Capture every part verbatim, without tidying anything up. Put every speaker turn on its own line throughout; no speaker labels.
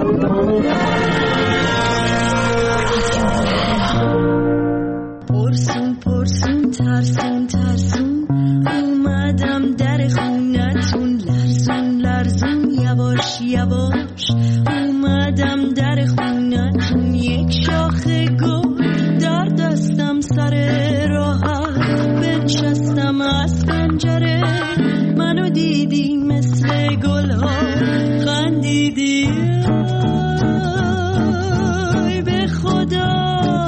پرسون پرسون ترسون ترسون اومدم در خونتون، لرزون لرزون یواش یواش اومدم در خونتون. یک شاخه گل در دستم سر راحت بنشستم از پنجره، منو دیدی مثل گل ها خندیدی. آی به خدا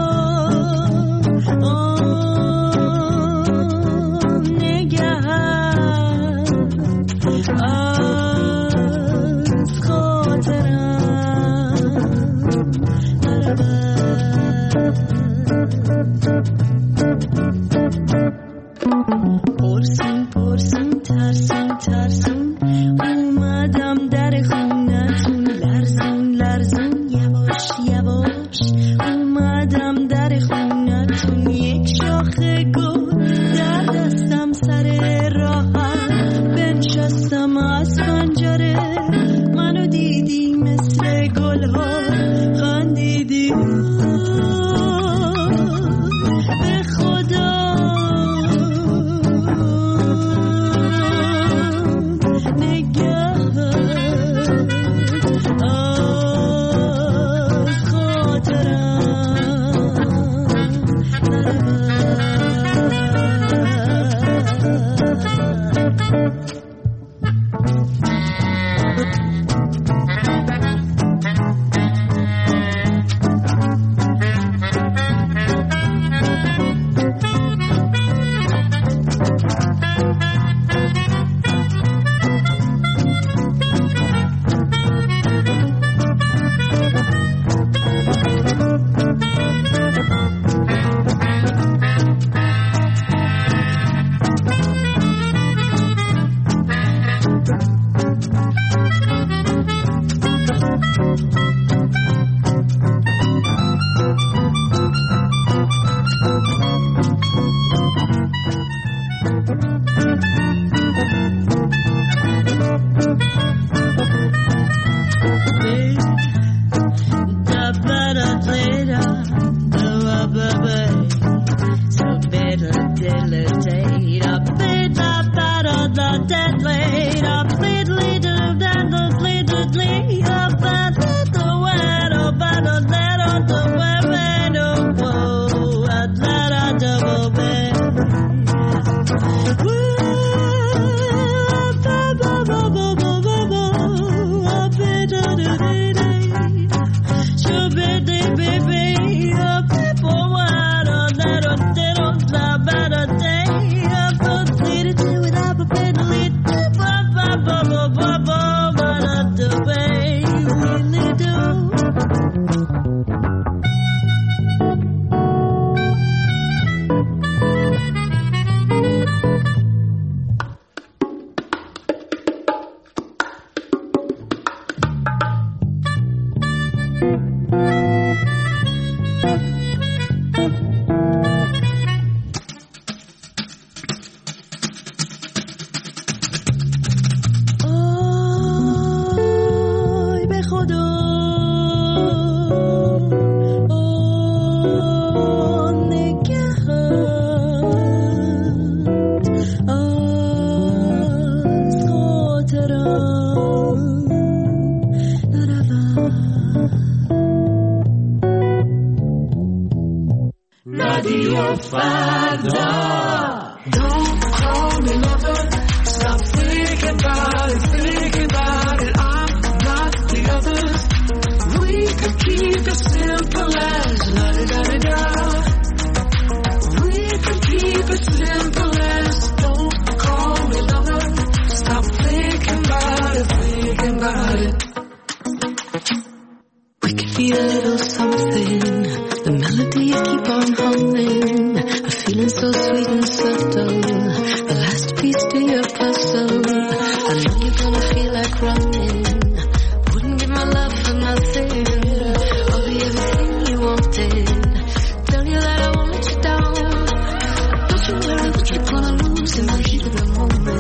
پرسون پرسون ترسون ترسون اومدم در خونتون، لرزون لرزون یواش یواش اومدم در خونتون. یک شاخه گل در دستم سر راحت بنشستم از پنجره، منو دیدی مثل گل ها خندیدی. به خدا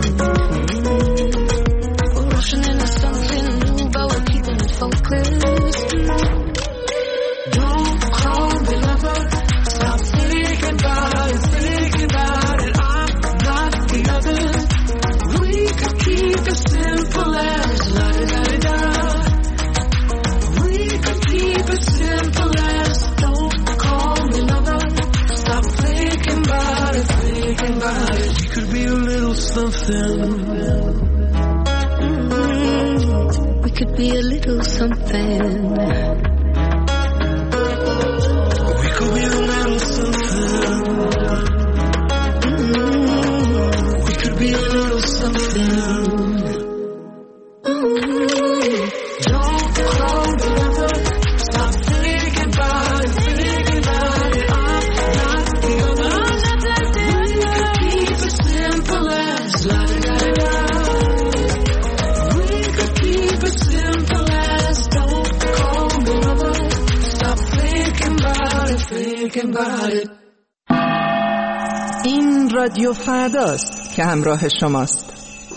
Rushing into something new, but we're keeping it focused.
Mm-hmm. We could be a little something. We could be a little something. Mm-hmm. We could be a little something.
این رادیو فرداست که همراه شماست.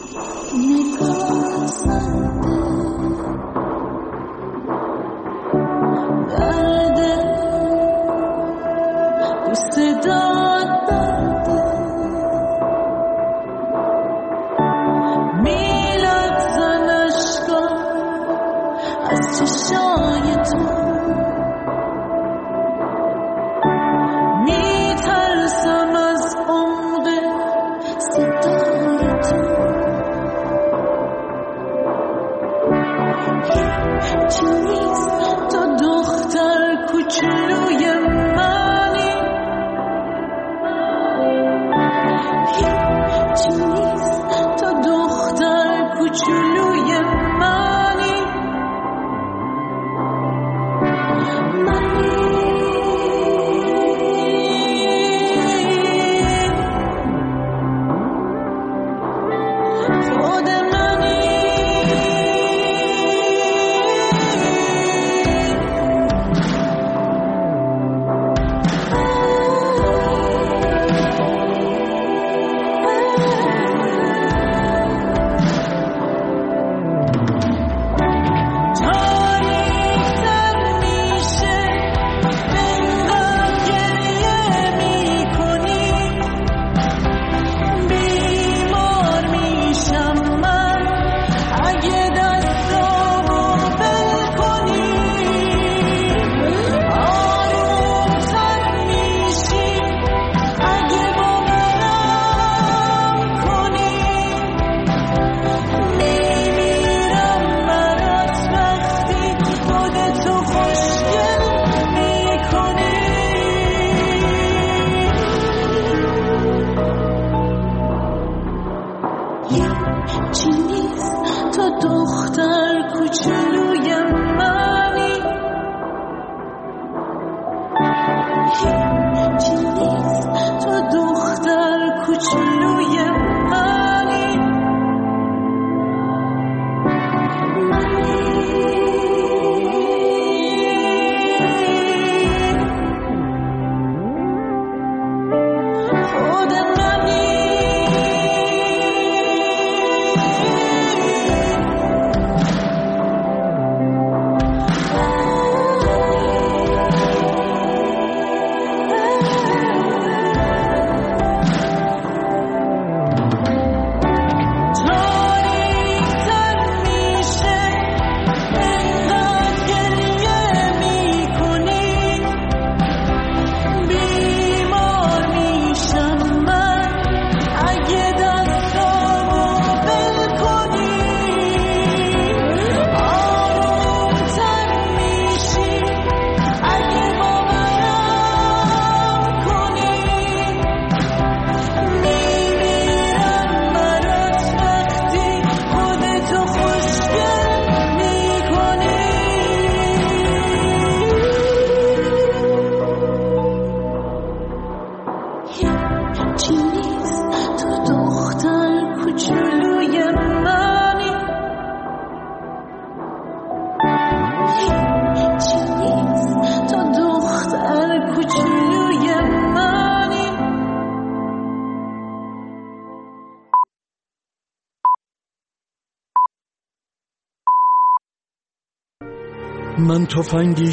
من تفنگی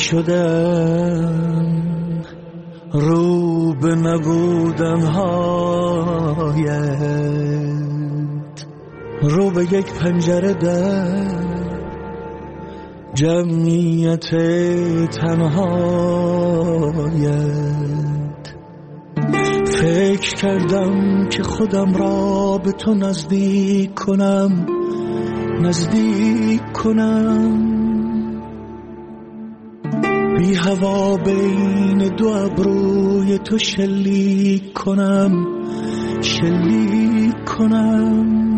شدم رو به نبودن هایت، رو به یک پنجره در جمعیت تنهایت. فکر کردم که خودم را به تو نزدیک کنم، نزدیک کنم، بی هوا بین دو ابروی تو شلیک کنم، شلیک کنم.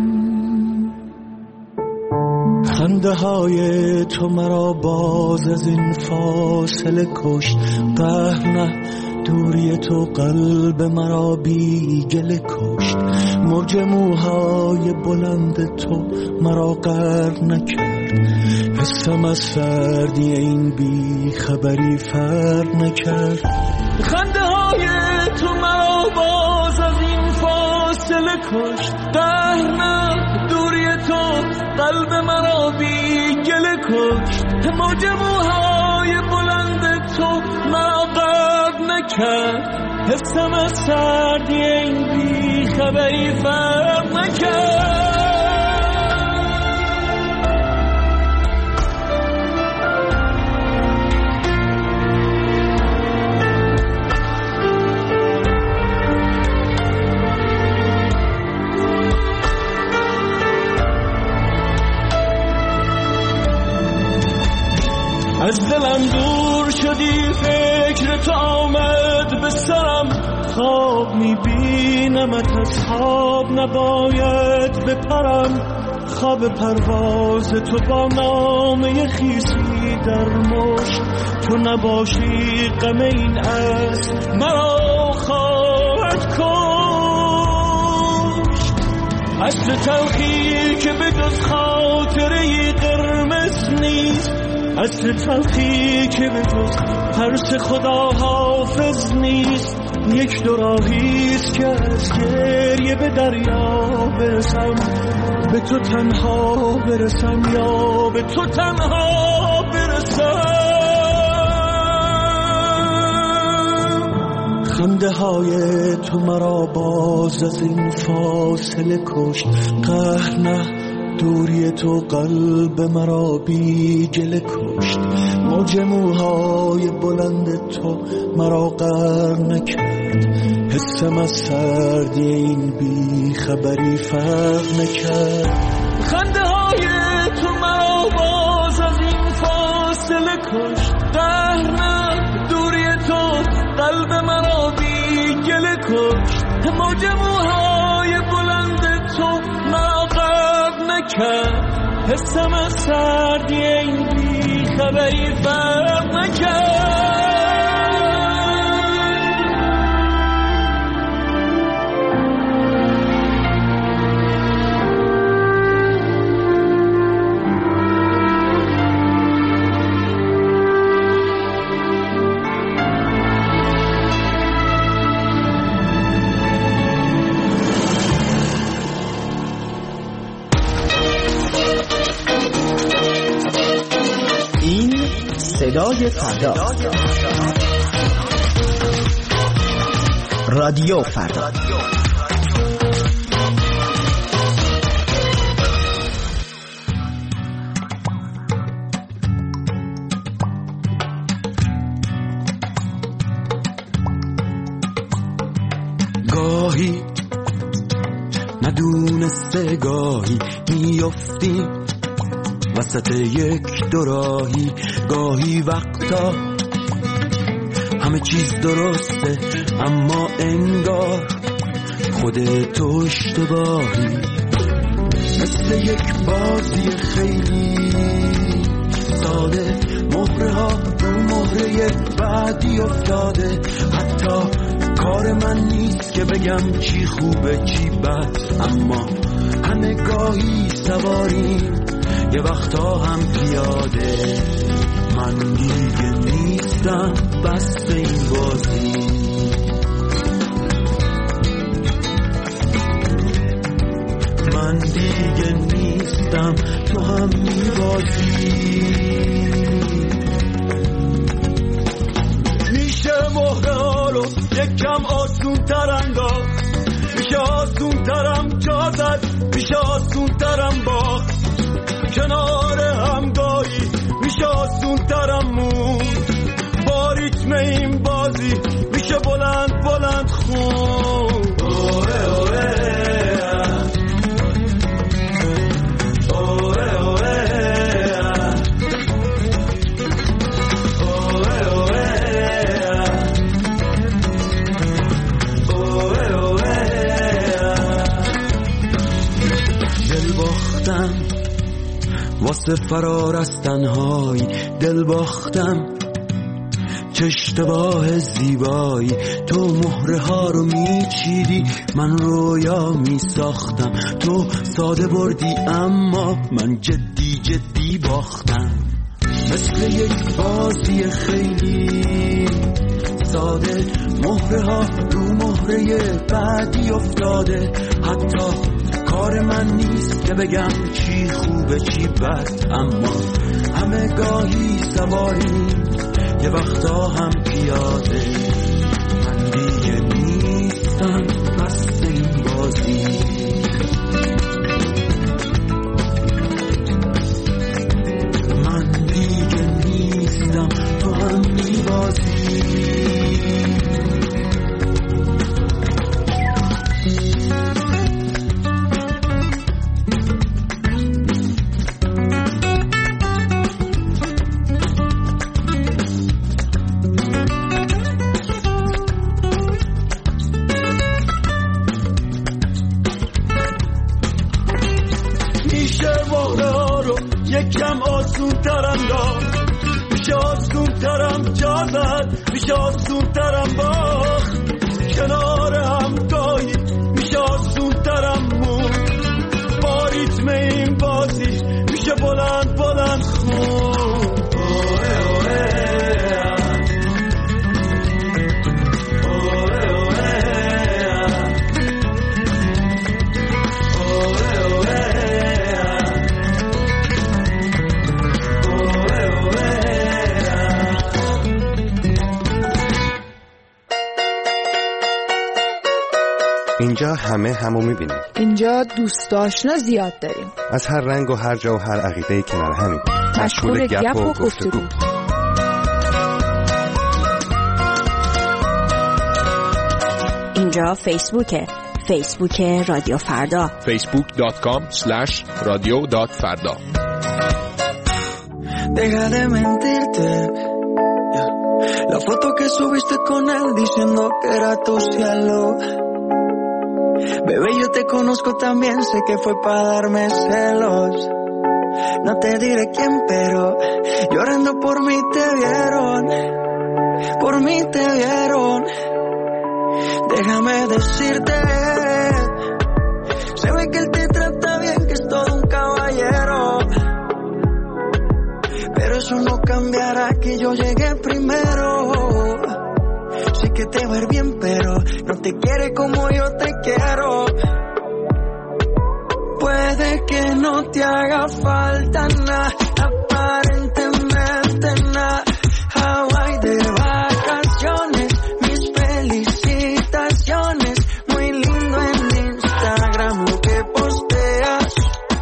خنده های تو مرا باز از این فاصله کشت، قهر نه دوری تو قلب مرا بی گله کشت. موج موهای بلند تو مرا غرق نکرد، حسم از سردی این بی خبری فرق نکرد. خنده های تو مرا باز از این فاصله کشت، قهر نه دوری تو قلب مرا بی گله کشت. موج موهای بلند تو مرا غرق نکرد، حسم از سردی این بی خبری فرق نکرد. از دلم دور شدی، فکر تو آمد به سرم، خواب میبینمت از خواب نباید بپرم. خواب پرواز تو با نامه خیسی در مشت، تو نباشی غم این است مرا خواهد کشت. اصل تلخی که به جز خاطره قرمز نیست، اصل تلخی که به جز ترس خدا حافظ نیست. یک دو راهیست که از گریه به دریا برسم، به تو تنها برسم یا به تو تنها برسم. خنده های تو مرا باز از این فاصله کشت، قهر نه دوری تو قلب مرا بی گله کشت. موج موهای بلند تو مرا غرق نکرد، حسم از سردی این بی خبری فرق نکرد. خنده های تو مرا باز از این فاصله کشت، قهر نه دوری تو قلب مرا بی گله کشت. موج موهای بلند تو مرا غرق نکرد، حسم از سردی این بی خبری فرق نکرد.
صدای فردا، رادیو فردا.
گاهی ندونسته گاهی میافتی وسط یک دوراهی، گاهی وقتا همه چیز درسته اما انگار خودتو اشتباهی. مثل یک بازی خیلی ساده، مهره ها رو مهره بعدی افتاده. حتی کار من نیست که بگم چی خوبه چی بد، اما همه گاهی سواریم یه وقتا هم پیاده. من دیگه نیستم بس این بازی، من دیگه نیستم تو هم میبازی. میشه مهره ها رو یکم آسون تر انداخت، میشه آسون ترم جا زد، میشه آسون ترم باخت. کنار همگاهی میشه آسون ترم موند، با ریتم این بازی میشه بلند بلند خون. باختم، واسه فرار از تنهایی دل باختم. چه اشتباه زیبایی، تو مهره ها رو میچیدی، من رویا میساختم. تو ساده بردی اما من جدی جدی باختم. مثل یک بازی خیلی ساده، مهره ها رو مهره بعدی افتاده. حتی کار من نیست که بگم چی خوبه چی بد، اما همه گاهی سواریم، یه وقتا هم پیاده. من دیگه نیستم بس این بازی، من دیگه نیستم تو هم میبازی. یکم آسون ترم داد، میشه آسون ترم جا زد، میشه آسون ترم باخت. کنار هم گاهی میشه آسون ترم مون، با ریتم این بازی میشه بلند بلند خون. اوه اوه
اینجا همه همو میبینیم.
اینجا دوست آشنا زیاد داریم،
از هر رنگ و هر جا و هر عقیده‌ای کنار همین.
مشغول گپ و گفتگو.
اینجا فیسبوکه، فیسبوک رادیو فردا،
فیسبوک دات کام اسلش رادیو دات فردا.
Deja de mentirte, yeah. La foto que subiste con él diciendo que era tu cielo. Bebé, yo te conozco también, sé que fue para darme celos. No te diré quién, pero llorando por mí te vieron, por mí te vieron. Déjame decirte, se ve que él te trata bien, que es todo un caballero. Pero eso no cambiará que yo llegué primero. Sé que te va a ir bien, pero no te quiere como yo te quiero. Puede que no te haga falta nada, aparentemente nada. Hawaii de vacaciones, mis felicitaciones. Muy lindo en Instagram lo que posteas,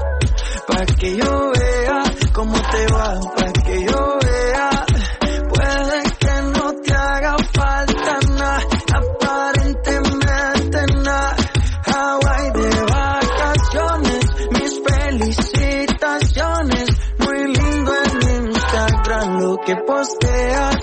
pa' que yo vea cómo te va, pa' que yo vea. Puede que no te haga falta nada, aparentemente nada. Hawaii de vacaciones, mis felicitaciones. Muy lindo en Instagram lo que posteas,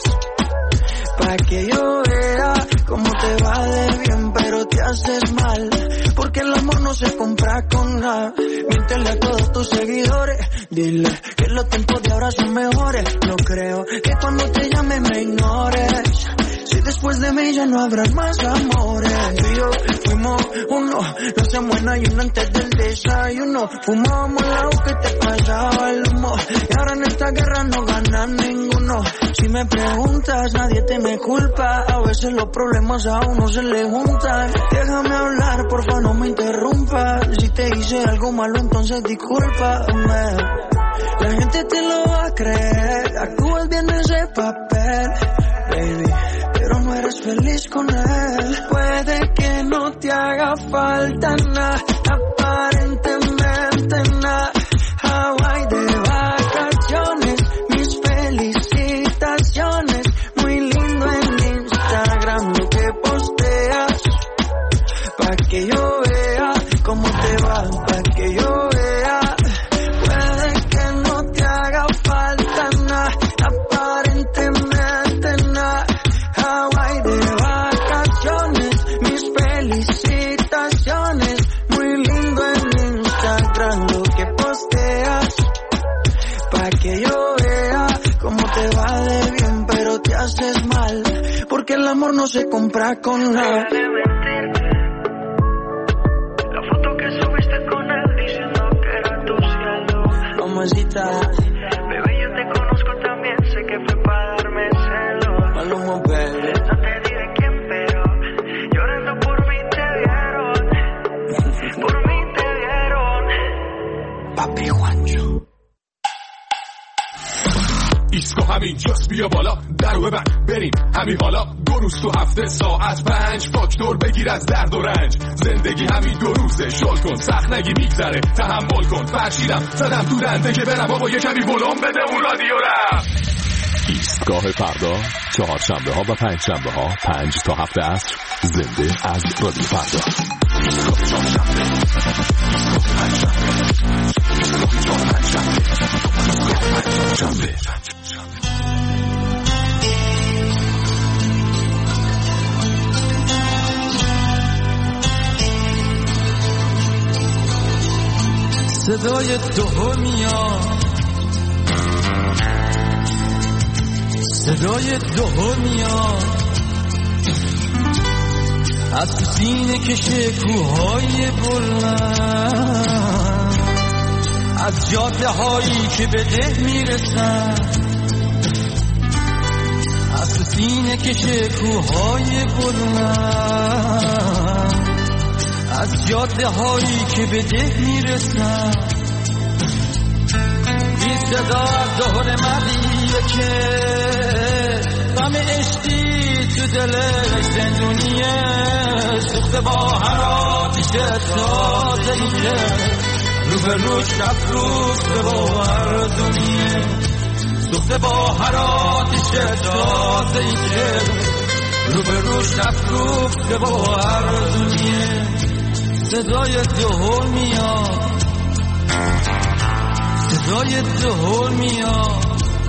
pa' que yo vea cómo te va de bien, pero te haces mal, porque el amor no se compra con nada. Miéntele a todos tus seguidores, dile que los tiempos de ahora son mejores. No creo que cuando te llame me ignores, si después de mí ya no habrá más amores. Tú y yo fuimos uno, no hacemos en ayuno antes del desayuno. Fumábamos el agua que te pasaba el humo, y ahora en esta guerra no gana ninguno. Si me preguntas, nadie te me culpa, a veces los problemas a uno se le juntan. Déjame hablar, porfa, no me interrumpas. Si te hice algo malo, entonces discúlpame. La gente te lo va a creer, actúas bien ese papel, baby, pero no eres feliz con él. Puede que no te haga falta nada, aparentemente nada. Hawaii de vacaciones, mis felicitaciones. Muy lindo en Instagram lo que posteas, pa' que yo vea cómo te va, pa' que yo vea. Puede que no te haga falta nada, aparentemente nada. Hawaii de vacaciones, mis felicitaciones. Muy amor no se compra con nada.
La foto que subiste con él diciendo que era tu cielo.
Mamacita,
bebé, yo te conozco también, sé que fue para darme celos.
Maluma, baby.
No te diré quién, pero llorando por mí te vieron. Por mí te vieron.
Papi Juancho.
ایسکو همین جاست بیا بالا درو ببند بریم همین حالا دو روز تو هفته ساعت پنج فاکتور بگیر از درد و رنج زندگی همین دو روزه شل کن سخت نگی میگذره تحمل کن فرشیدم زدم تو دنده که برم بابا یه کمی بلوم بده اون رادیو رم.
ایستگاه فردا چهارشنبه ها و پنج شنبه ها پنج تا هفت عصر زنده از رادیو فردا. ایستگاه چهارشنبه ایستگاه پنجشنبه ایستگاه پنجشنبه ایستگاه پنجشنبه.
صدای دهل میاد صدای دهل میاد از تو سینه کشه کوهای بلند از جاده هایی که به ده میرسن از تو سینه کشه کوهای بلند از جاده هایی که به ده میرسن این صدا از دهل مردیه که غم عشقی تو دلش زندونیه سوخته با هر آتیش تازه‌ای که رو به روش کف روز به باور دنیه سوخته با هر آتیش تازه‌ای که رو به روش کف روز به باور دنیه صدای دهل میاد صدای دهل میاد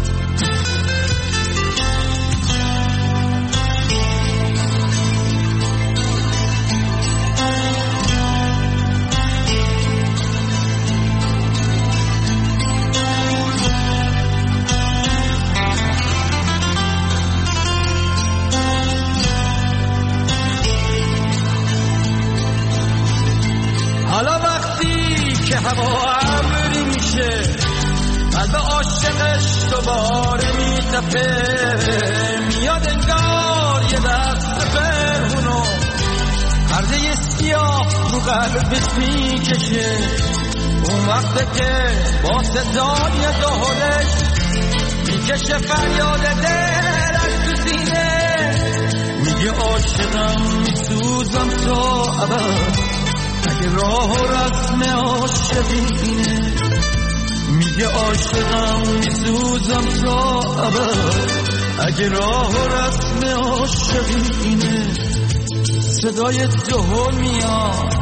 حالا وقتی که هوا ابری میشه قلب عاشقش دوباره میتپه میاد انگار یه دست پرهونو پرده سیاه رو قلبش میکشه اون وقته که با صدای دهلش میکشه فریاد دل از تو سینه میگه عاشقم میسوزم تا ابد اگه راه و رسم عاشقینه میگه عاشقم میسوزم تا ابد اگه راه و رسم عاشقینه صدای دهل میاد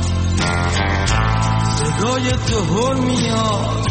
صدای دهل میاد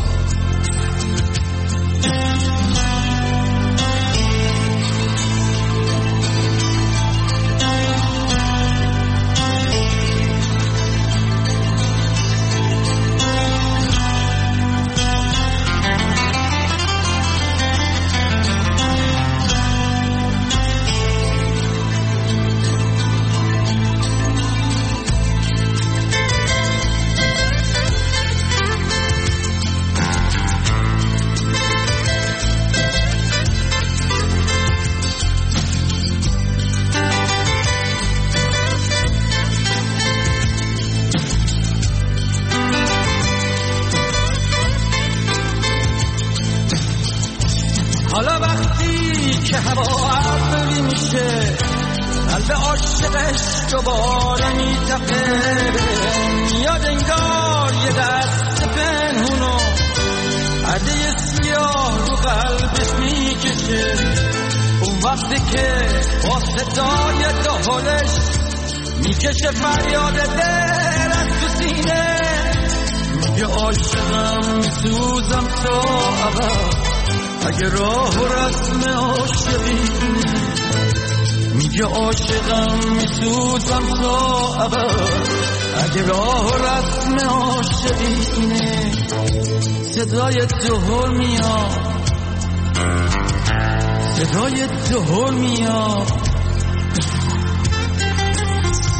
حالا وقتی که هوا ابری میشه قلب عاشقش دوباره میتپه میاد انگار یه دست پنهونو پرده سیاه رو قلبش میکشه اون وقتی که با صدای دهلش میکشه فریاد دل از تو سینه میگه عاشقم میسوزم تا ابد اگه راه و رسم عاشقینه میگه عاشقم میسوزم تا ابد اگه راه و رسم عاشقینه صدای دهل میاد صدای دهل میاد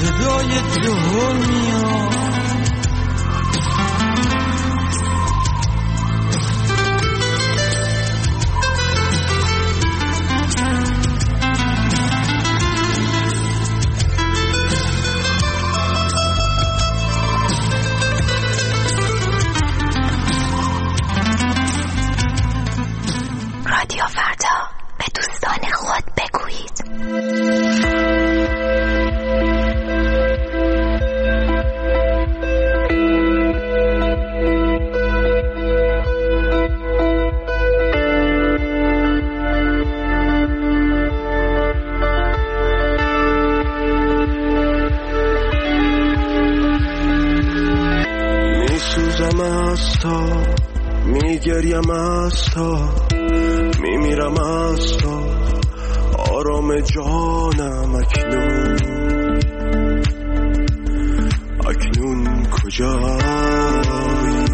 صدای دنیا.
رادیو فردا، به دوستان خود بگویید.
میسوزم از تا، میگریم از تا، میمیرم از تا، آرام جانم اکنون، اکنون کجایی؟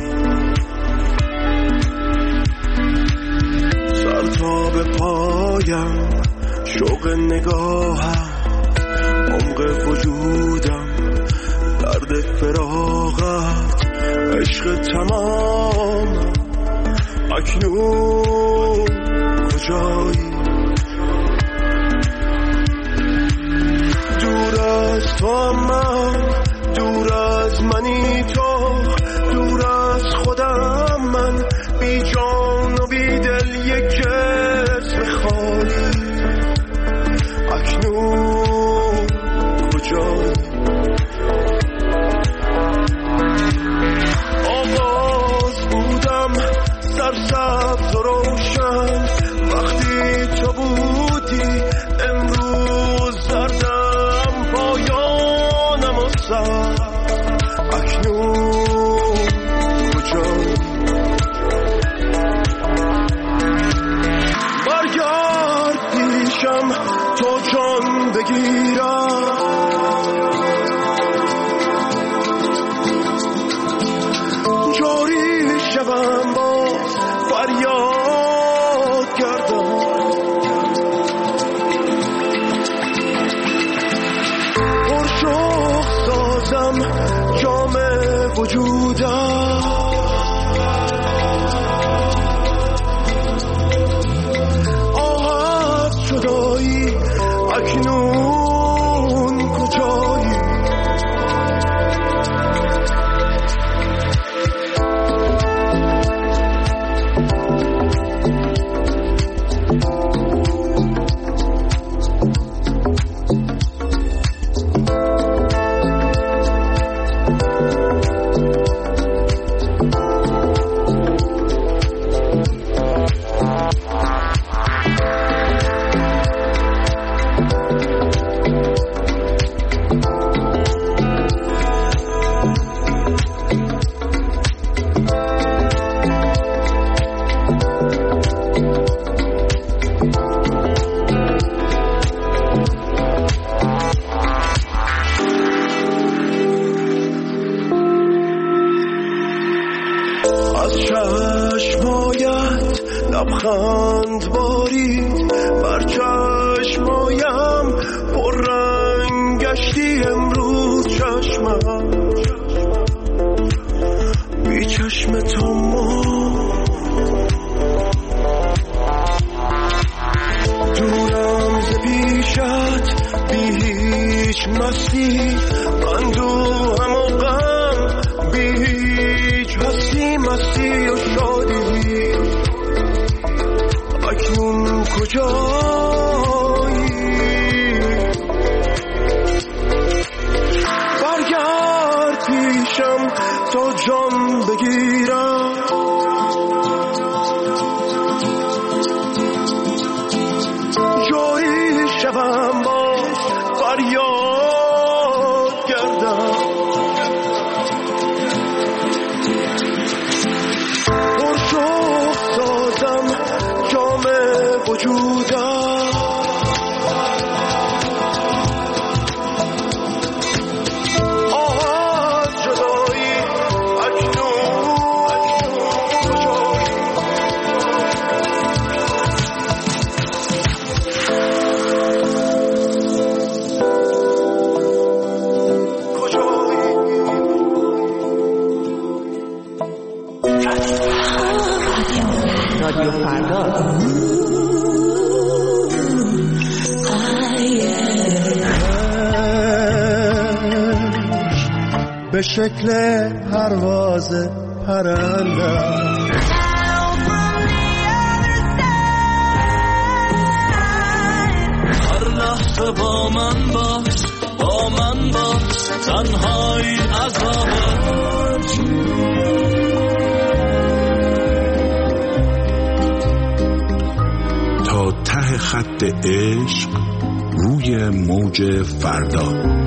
سر تا به پایم شوق نگاهم، عمق وجودم درد فراغت، عشق تمام اکنون کجایی؟ دور از تو من، دور از منی تو، دور از خودم من، بی جان و بی دل یک جسم خالی، اکنون کجایی؟ آغاز بودم سرسبز و روشن، وقتی تو بودی، امروز زردم پایانم و سر، اکنون کجایی؟ برگرد پیشم تو جان بگیرم، جاری شوم باز فریاد کردم، پرشوق سازم جام وجودم، آه از جدایی اکنون کجایی؟ لبخند بارید بر چشمایم، پر رنگ گشتی امروز چشمم، بی چشم تو ما دورم ز پیشت، بی هیچ مستی، اندوهم و غم، بی هیچ هستی، مستی و شادی، اکنون کجایی؟ برگرد پیشم تا جان بگیرم، جاری شوم باز فریاد گردم، پرشوق سازم جام وجودم، آه از جدایی اکنون کجایی؟
رادیو فردا.
به شکل پرواز پرنده هر لحظه با من باش، با من باش، تنهایی عذابه.
تا ته خط عشق روی موج فردا.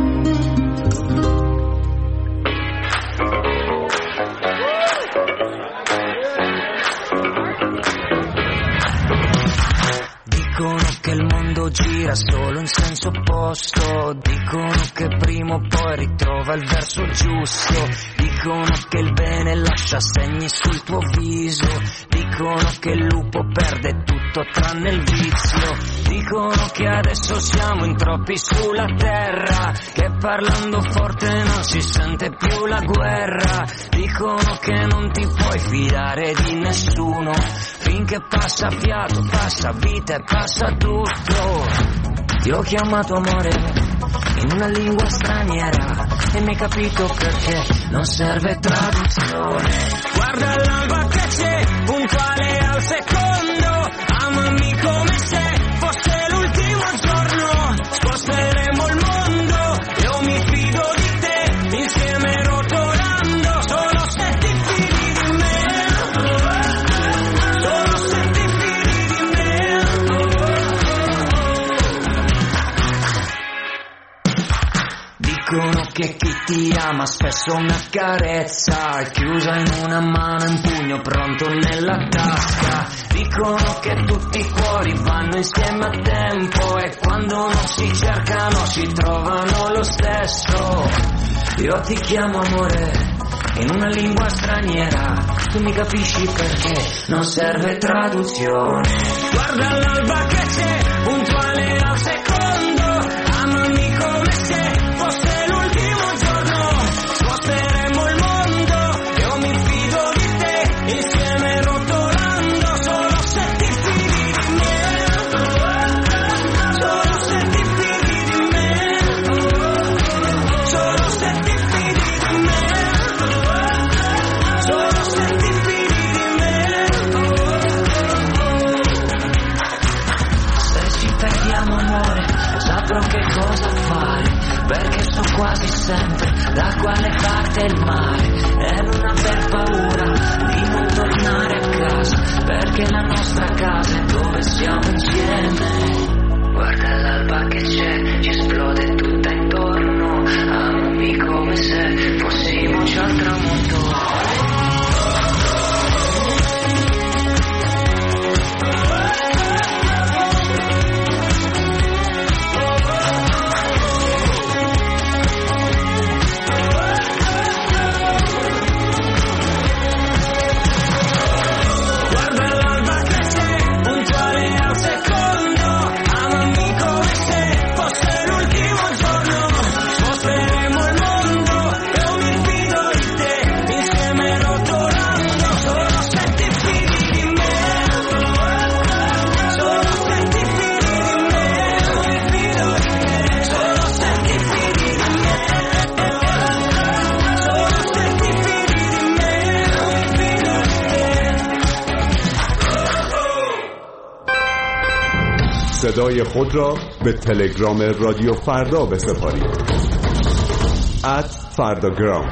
Gira solo in senso opposto, dicono che prima o poi ritrova il verso giusto, dicono che il bene lascia segni sul tuo viso, dicono che il lupo perde tutto tranne il vizio, dicono che adesso siamo in troppi sulla terra, che parlando forte non si sente più la guerra, dicono che non ti puoi fidare di nessuno, finché passa fiato, passa vita e passa tutto. Ti ho chiamato amore in una lingua straniera e mi hai capito perché non serve traduzione. Guarda l'alba che c'è, puntuale al secondo, amami come se fosse l'ultimo giorno, sposteremo il mondo, io mi fido di te, insieme rotolando, solo se ti fidi di me, solo se ti fidi di me. Dicono che chi ti ama spesso una carezza è chiusa in una mano, in pugno, pronto nella tasca. Dicono che tutti i cuori vanno insieme a tempo e quando non si cercano si trovano lo stesso. Io ti chiamo amore in una lingua straniera, tu mi capisci perché non serve traduzione. Guarda l'alba che c'è, puntuale al secondo, amami come se fosse l'ultimo giorno, sposteremo il mondo, io mi fido di te, insieme rotolando, solo se ti fidi di me, solo se ti fidi di me, solo se ti fidi di me, solo se ti fidi di me. Se ci perdiamo amore, saprò che cosa fare, perché so quasi sempre da quale parte il mare, e non aver paura di non tornare a casa, perché la nostra casa è dove siamo insieme. Guarda l'alba che c'è, ci esplode tutta intorno, amami come se fossimo già al tramonto.
صدای خود را به تلگرام رادیو فردا بسپارید. ات فرداگرام.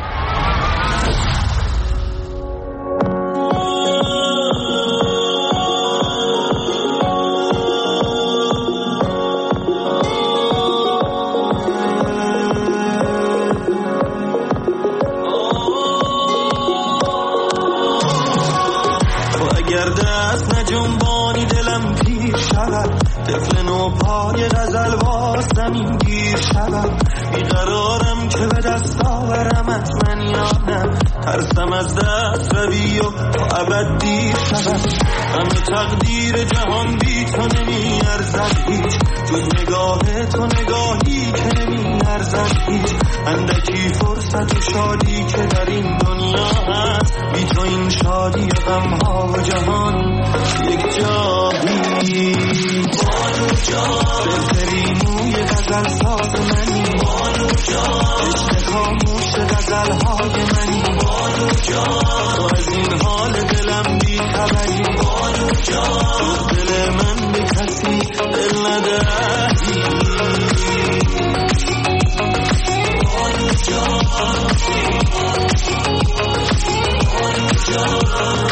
و اگر دست نجنبانی دلم پیر شود، طفل نو پای غزل واسم این دیر شود بیقرارم که به دست آورم از من یا نه ترسم از دست روی و تا ابد دیر شود همه تقدیر جهان بی تو نمی ارزد هیچ جز نگاه تو نگاهی که نمی ارزد هیچ اندکی فرصت و شادی که در این دنیا هست بی تو این شادی غمها و جهان یک جایی بانو جان بهتری موی غزل ساز منی بانو جان عشق خاموش غزل های منی بانو جان تو از این حال دلم بی خبری بانو جان دل من به کسی دل ندهی بانو جان بانو جان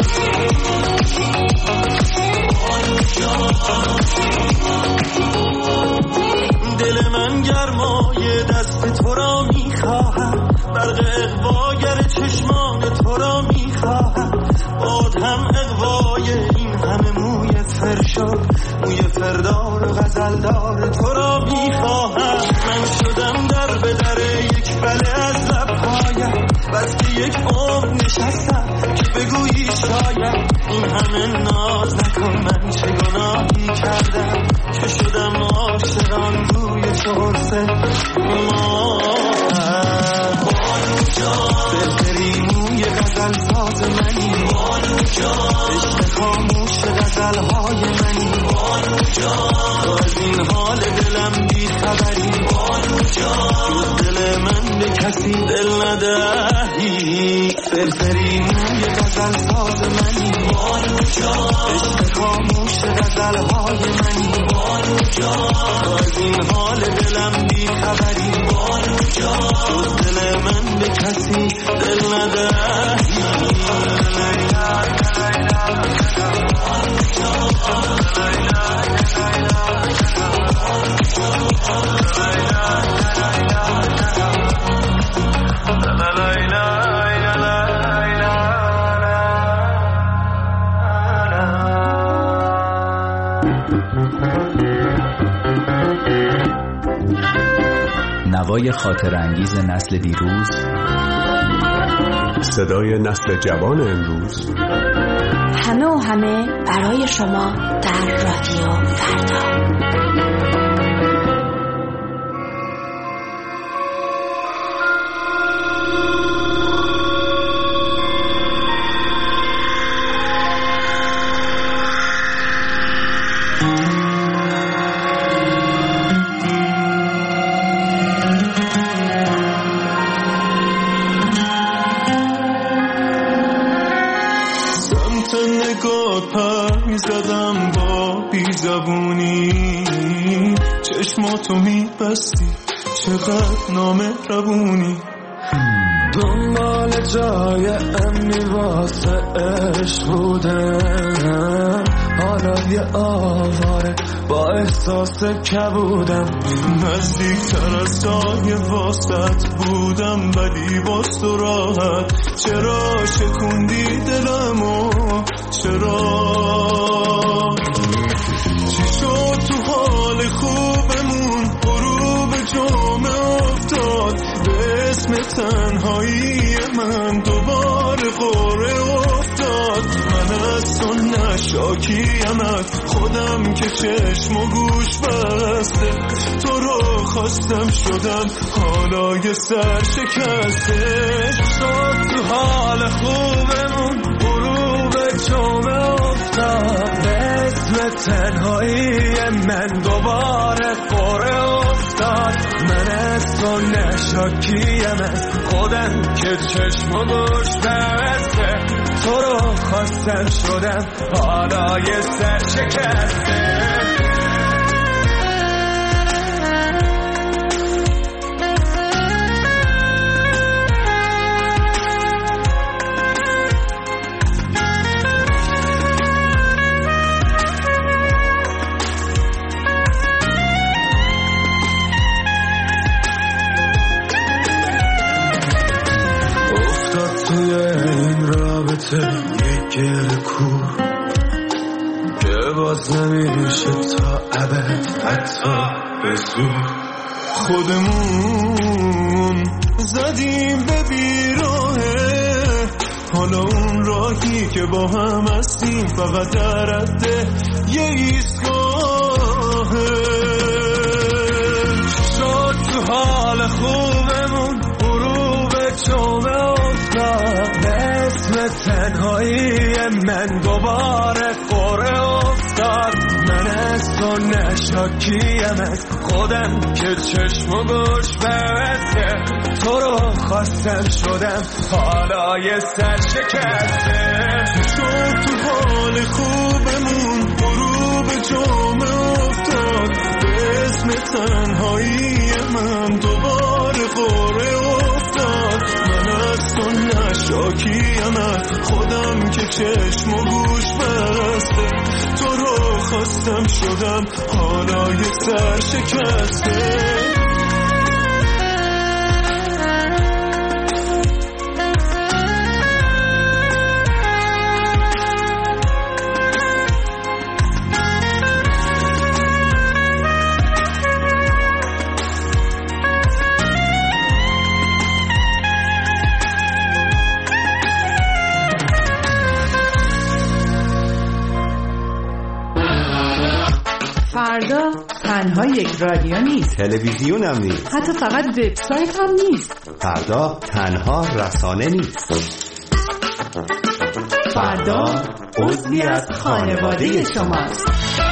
دل من گرمای دست تو را میخواهد برق اغواگر چشمان تو را میخواهد باد هم اغوای این همه موی فرشاد موی فردار و غزلدار تو را میخواهد من شدم در به در یک بله از لبهایم بس که یک عمر نشستم که بگویی شاید این همه ناز نکن من چه گناهی کردم که شدم عاشقان روی چرسه ما بانو جان بهتری موی غزل ساز منی بانو جان عشق خاموش غزل های منی بانو جان تو از این حال دلم بی خبری بانو جان دل من به کسی دل ندهی بهتری موی غزل ساز منی بانو جان عشق خاموش غزل های منی بانو جان تو از این حال دلم بی خبری بانو جان دل من به کسی دل ندهی
نوای خاطر انگیز نسل دیروز،
صدای نسل جوان امروز،
همه و همه برای شما در رادیو فردا.
زدم با بیزبونی چشماتو میبستی چقدر نامهربونی دنبال جای امنی واسه عشق بودم حالا یه آواره با احساس کبودم نزدیکتر از جای واسط بودم ولی باز تو راحت چرا شکوندی دلمو چرا چی شد تو حال خوبمون غروب جمعه افتاد به اسم تنهایی من دوباره قره افتاد من از تو نشاکیم از خودم که چشم و گوش بسته تو رو خواستم شدم حالا یه سر شکسته شد تو حال خوبمون غروب جمعه افتاد به اسم تنهایی من دوباره قره افتاد من از تو نشاکیم از خودم که چشم و گوش بسته تو رو خواستم شدم حالا یه سر شکسته توی این رابطه یک گل کور که باز نمیشه تا ابد حتی به زور. خودمون زدیم به بیراهه، حالا اون راهی که با هم هستیم فقط در حد یه ایستگاهه. شد تو حال خوبمون غروب جمعه افتاد، به اسم تنهایی من دوباره قره افتاد. من از تو نشاکیم از خودم که چشم و گوش بسته، تو رو خواستم شدم حالا یه سر شکسته. شد تو حال خوبمون غروب جمعه افتاد، به اسم تنهایی من دوباره قره افتاد. من از تو نشاکیم از خودم که چشم و گوش بسته، تو رو خواستم شدم حالا یه سر شکسته.
فردا تنها یک رادیو نیست،
تلویزیون هم نیست،
حتی فقط وبسایت هم نیست.
فردا تنها رسانه نیست.
فردا عضوی از خانواده شماست.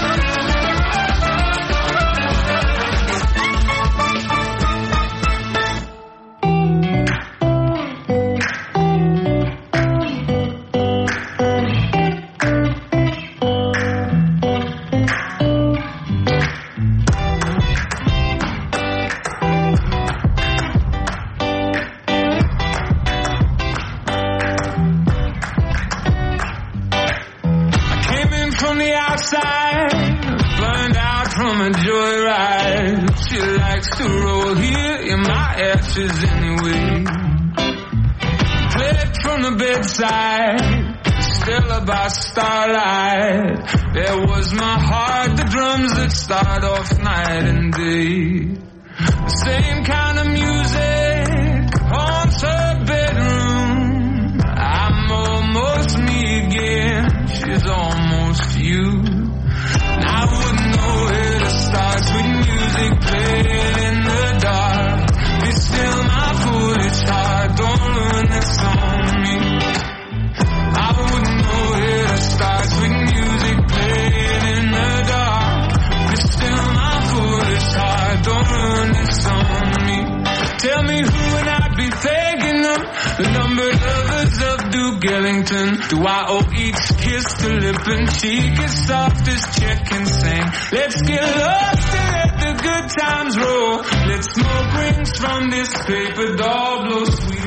Anyway, played from the bedside, still about starlight. There was my heart, the drums that start off night and day. The same kind of music haunts her bedroom. I'm almost me again, she's almost you. And I wouldn't know where to start with music playing in the dark. It's still my foolish heart, don't ruin this on me. I wouldn't know where to start with music playing in the dark. It's still my foolish heart, don't ruin this on me. Tell me who would I be thanking them? The numbered lovers of Duke Ellington. Do I owe each kiss to lip and cheek as soft as check and sing? Let's get lost and let the good times roll. Let's smoke rings from this paper doll, blow sweet